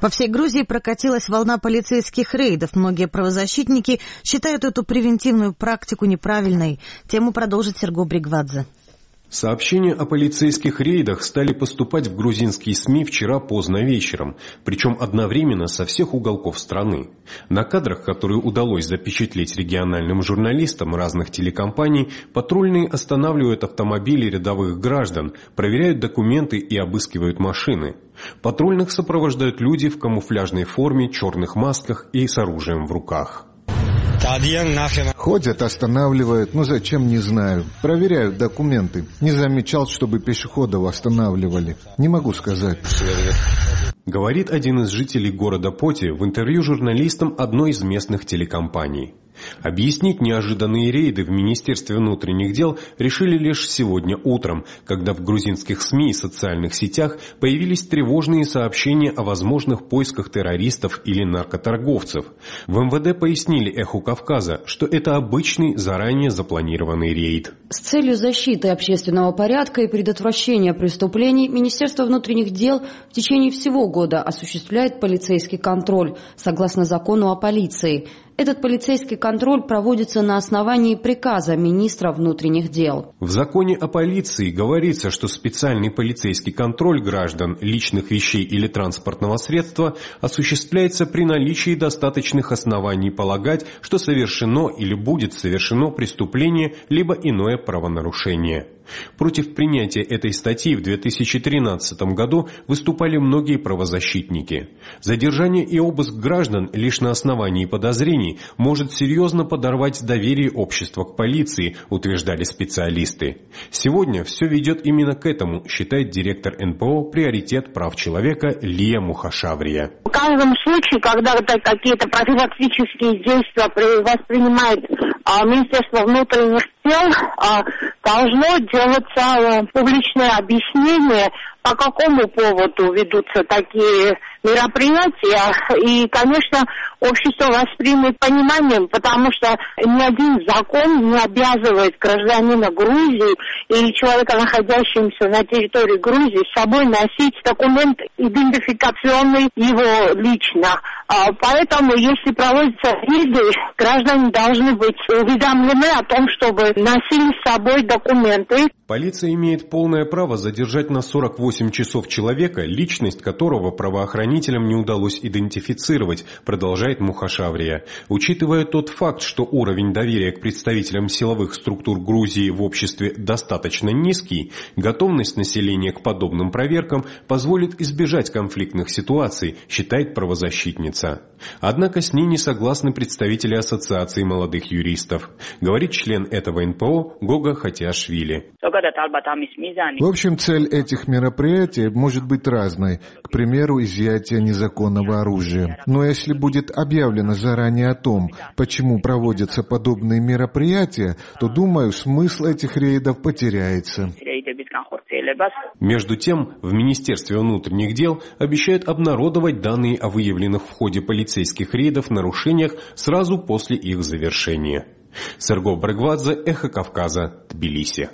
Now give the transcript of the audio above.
По всей Грузии прокатилась волна полицейских рейдов. Многие правозащитники считают эту превентивную практику неправильной. Тему продолжит Серго Бригвадзе. Сообщения о полицейских рейдах стали поступать в грузинские СМИ вчера поздно вечером, причем одновременно со всех уголков страны. На кадрах, которые удалось запечатлеть региональным журналистам разных телекомпаний, патрульные останавливают автомобили рядовых граждан, проверяют документы и обыскивают машины. Патрульных сопровождают люди в камуфляжной форме, черных масках и с оружием в руках. Ходят, останавливают, но зачем, не знаю. Проверяют документы. Не замечал, чтобы пешеходов останавливали. Не могу сказать. Говорит один из жителей города Поти в интервью журналистам одной из местных телекомпаний. Объяснить неожиданные рейды в Министерстве внутренних дел решили лишь сегодня утром, когда в грузинских СМИ и социальных сетях появились тревожные сообщения о возможных поисках террористов или наркоторговцев. В МВД пояснили «Эху Кавказа», что это обычный, заранее запланированный рейд. С целью защиты общественного порядка и предотвращения преступлений Министерство внутренних дел в течение всего года осуществляет полицейский контроль, согласно закону о полиции. Этот полицейский контроль проводится на основании приказа министра внутренних дел. В законе о полиции говорится, что специальный полицейский контроль граждан, личных вещей или транспортного средства осуществляется при наличии достаточных оснований полагать, что совершено или будет совершено преступление либо иное правонарушение. Против принятия этой статьи в 2013 году выступали многие правозащитники. Задержание и обыск граждан лишь на основании подозрений может серьезно подорвать доверие общества к полиции, утверждали специалисты. Сегодня все ведет именно к этому, считает директор НПО «Приоритет прав человека» Лия Мухашаврия. В каждом случае, когда какие-то профилактические действия воспринимает Министерство внутренних дел, должно делаться публичное объяснение, по какому поводу ведутся такие мероприятия. И, конечно, общество воспримет пониманием, потому что ни один закон не обязывает гражданина Грузии или человека, находящегося на территории Грузии, с собой носить документ идентификационный его лично. Поэтому, если проводятся рейды, граждане должны быть уведомлены о том, чтобы носили с собой документы. Полиция имеет полное право задержать на 48 часов человека, личность которого правоохранителям не удалось идентифицировать, продолжает Мухашаврия. Учитывая тот факт, что уровень доверия к представителям силовых структур Грузии в обществе достаточно низкий, готовность населения к подобным проверкам позволит избежать конфликтных ситуаций, считает правозащитница. Однако с ней не согласны представители Ассоциации молодых юристов, говорит член этого НПО Гога Хатиашвили. В общем, цель этих мероприятий может быть разной. К примеру, изъятие незаконного оружия. Но если будет объявлено заранее о том, почему проводятся подобные мероприятия, то, думаю, смысл этих рейдов потеряется. Между тем, в Министерстве внутренних дел обещают обнародовать данные о выявленных в ходе полицейских рейдов нарушениях сразу после их завершения. Серго Бригвадзе, Эхо Кавказа, Тбилиси.